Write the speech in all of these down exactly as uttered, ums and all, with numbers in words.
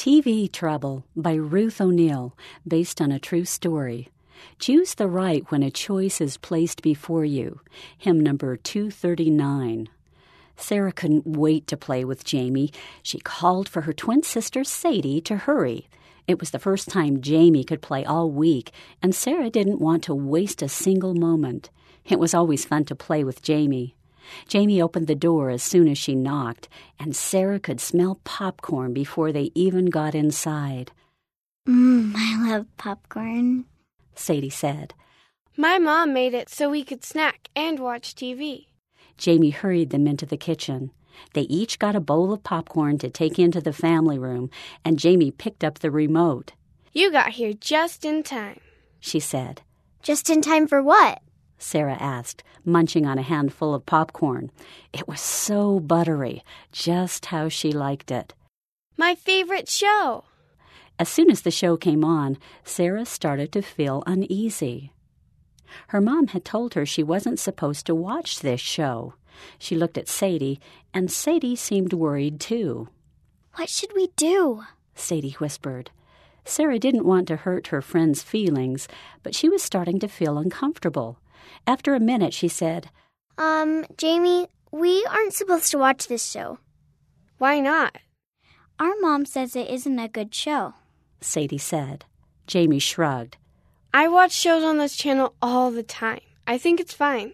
T V Trouble by Ruth O'Neill, based on a true story. Choose the right when a choice is placed before you. Hymn number two thirty-nine. Sarah couldn't wait to play with Jamie. She called for her twin sister Sadie to hurry. It was the first time Jamie could play all week, and Sarah didn't want to waste a single moment. It was always fun to play with Jamie. Jamie opened the door as soon as she knocked, and Sarah could smell popcorn before they even got inside. Mmm, I love popcorn, Sadie said. My mom made it so we could snack and watch T V. Jamie hurried them into the kitchen. They each got a bowl of popcorn to take into the family room, and Jamie picked up the remote. You got here just in time, she said. Just in time for what? Sarah asked, munching on a handful of popcorn. It was so buttery, just how she liked it. My favorite show. As soon as the show came on, Sarah started to feel uneasy. Her mom had told her she wasn't supposed to watch this show. She looked at Sadie, and Sadie seemed worried too. What should we do? Sadie whispered. Sarah didn't want to hurt her friend's feelings, but she was starting to feel uncomfortable. After a minute, she said, Um, Jamie, we aren't supposed to watch this show. Why not? Our mom says it isn't a good show, Sadie said. Jamie shrugged. I watch shows on this channel all the time. I think it's fine.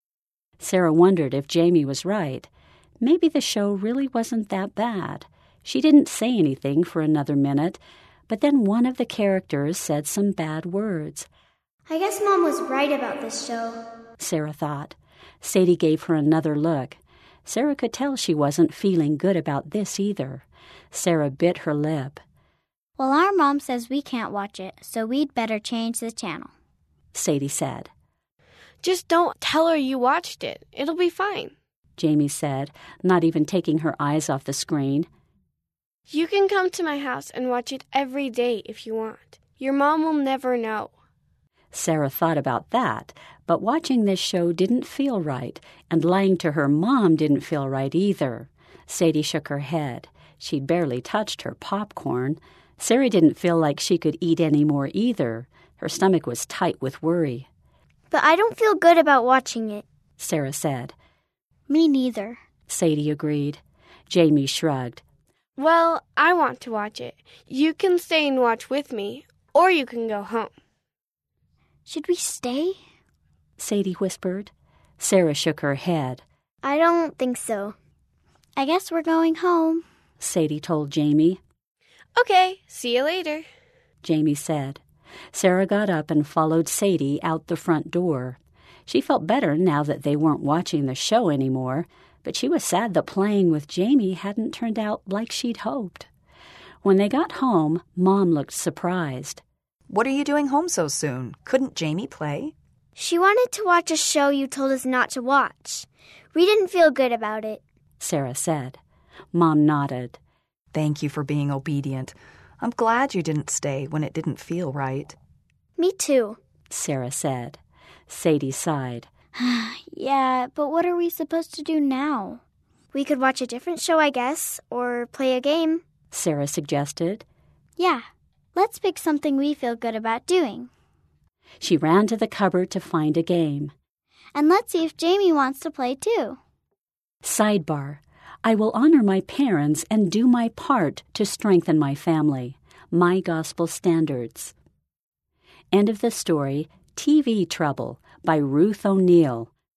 Sarah wondered if Jamie was right. Maybe the show really wasn't that bad. She didn't say anything for another minute, but then one of the characters said some bad words. I guess Mom was right about this show, Sarah thought. Sadie gave her another look. Sarah could tell she wasn't feeling good about this either. Sarah bit her lip. Well, our mom says we can't watch it, so we'd better change the channel, Sadie said. Just don't tell her you watched it. It'll be fine, Jamie said, not even taking her eyes off the screen. You can come to my house and watch it every day if you want. Your mom will never know. Sarah thought about that, but watching this show didn't feel right, and lying to her mom didn't feel right either. Sadie shook her head. She'd barely touched her popcorn. Sarah didn't feel like she could eat any more either. Her stomach was tight with worry. But I don't feel good about watching it, Sarah said. Me neither, Sadie agreed. Jamie shrugged. Well, I want to watch it. You can stay and watch with me, or you can go home. Should we stay? Sadie whispered. Sarah shook her head. I don't think so. I guess we're going home, Sadie told Jamie. Okay, see you later, Jamie said. Sarah got up and followed Sadie out the front door. She felt better now that they weren't watching the show anymore, but she was sad that playing with Jamie hadn't turned out like she'd hoped. When they got home, Mom looked surprised. What are you doing home so soon? Couldn't Jamie play? She wanted to watch a show you told us not to watch. We didn't feel good about it, Sarah said. Mom nodded. Thank you for being obedient. I'm glad you didn't stay when it didn't feel right. Me too, Sarah said. Sadie sighed. Yeah, but what are we supposed to do now? We could watch a different show, I guess, or play a game, Sarah suggested. Yeah, let's pick something we feel good about doing. She ran to the cupboard to find a game. And let's see if Jamie wants to play too. Sidebar. I will honor my parents and do my part to strengthen my family. My Gospel Standards. End of the story, T V Trouble by Ruth O'Neill.